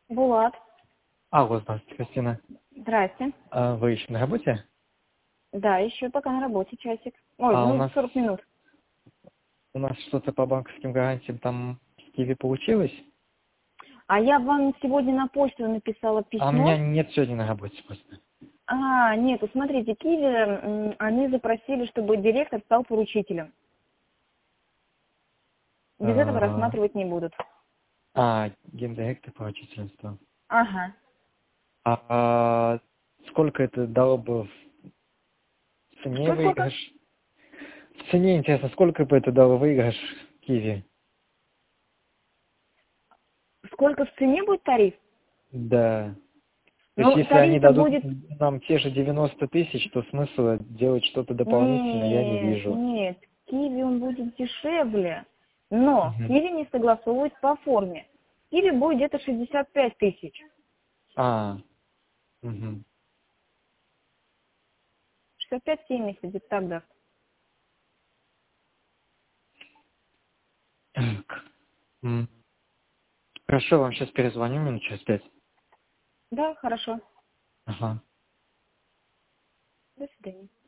Булат. Алло, здравствуйте, Кристина. Здрасте. Вы еще на работе? Да, еще пока на работе часик. Ой, У ну нас 40 минут. что-то по банковским гарантиям там в Киеве получилось? А я вам сегодня на почту написала А у меня письмо. нет сегодня на работе просто. Нет, вот смотрите, Киви, они запросили, чтобы директор стал поручителем. Без этого А, рассматривать не будут. гендиректор поручительства. Ага. Сколько это дало бы в цене Сколько? выигрыш? В цене интересно, сколько бы это дало выигрыш Киеве? Сколько в цене будет тариф? Да. То есть Ну, если они тариф-то дадут будет... нам те же 90 тысяч, то смысла делать что-то дополнительное я не Нет, вижу. нет, Киви он будет дешевле. Но Мгм. Киви не согласовывает по форме. Киви будет где-то 65 тысяч. Мгм. 65-70, где-то так даст. Так. Хорошо, вам сейчас перезвоню минут через 5. Да, хорошо. Ага. До свидания.